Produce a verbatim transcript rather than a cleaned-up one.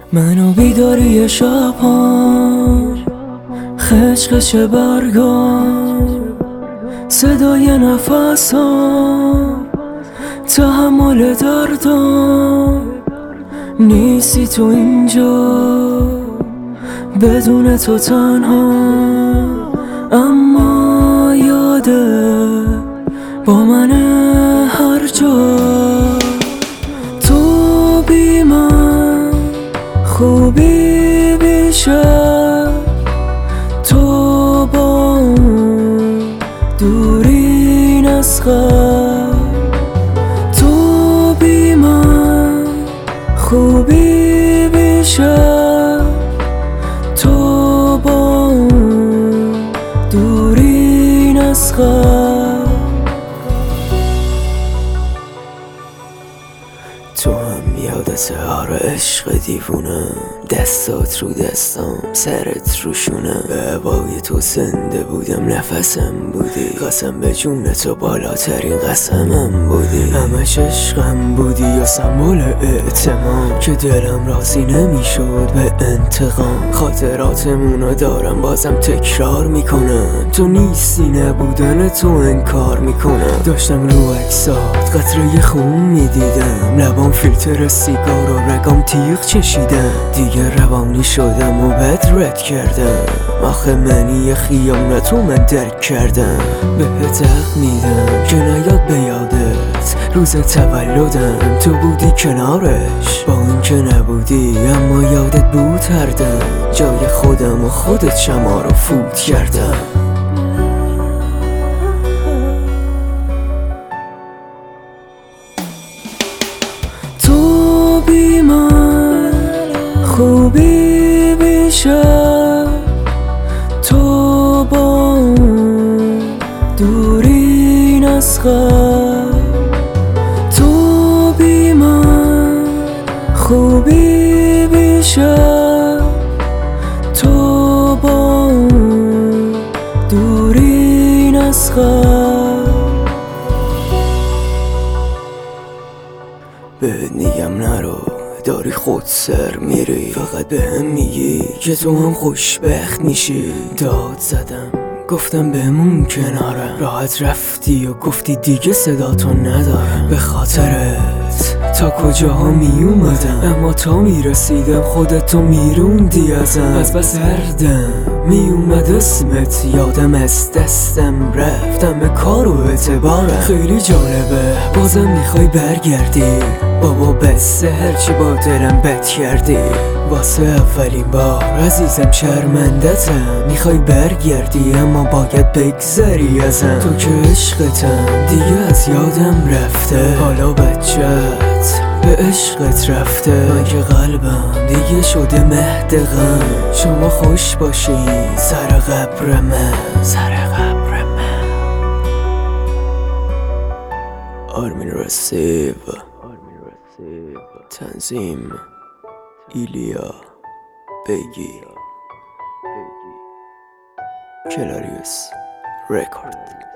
منو بیداری شبان، خشخش برگان، صدای نفسان، تحمل دردان. نیستی تو اینجا بدون تو تنها، اما یاده با من هر جا. تو بی من خوبی بیشه، تو با اون دوری نسخه. تو بی من خوبی بیشه، تو با اون دوری نسخه. تو هم یادت آره عشق دیوونه، دستات رو دستام سرت رو شونه. به هوای تو زنده بودم، نفسم بودی، قسم به جون تو بالاترین قسمم بودی. همش عشقم بودی یا سمبل اعتماد که دلم راضی نمیشد به انتقام. خاطراتمونو دارم بازم تکرار میکنم، تو نیستی نبودن تو انکار میکنم. داشتم رو عکسات قطره خون میدیدم، لبام فیلتر سیگار و رگام تیغ چشیدم. دیگه روانی شدم و بد رد کردم، آخه منی خیانت رو من درک کردم. بهت حق میدم که نیاد به یادت روز تولدم تو بودی کنارش. با این که نبودی اما یادت بود هر دم، جای خودم و خودت شما رو فوت کردم. تو بی من خوبی بیشه، تو با اون دوری نسخه. تو بی من خوبی بیشه، تو با اون دوری نسخه. بهت میگم نرو، داری خود سر میری، فقط به هم میگی که تو هم خوشبخت میشی. داد زدم گفتم بمون کنارم، راحت رفتی و گفتی دیگه صدا تو ندارم. به خاطرت تا کجاها می اومدم، اما تا میرسیدم خودتو میروندی ازم. از بس هردم می اومد اسمت یادم، از دستم رفتم به کار و اعتبارم. خیلی جالبه بازم میخوای برگردی، بابا بسه هرچی با دلم بد کردی. واسه اولین بار عزیزم شرمندتم، میخوای برگردی اما باید بگذری ازم. تو که عشقتم دیگه از یادم رفته، حالا بچت به عشقت رفته. من که قلبم دیگه شده مهد غم، شما خوش باشین سر قبر من، سر قبر من. آرمین رسیو، تنظیم ایلیا بگی، کلاریوس رکورد.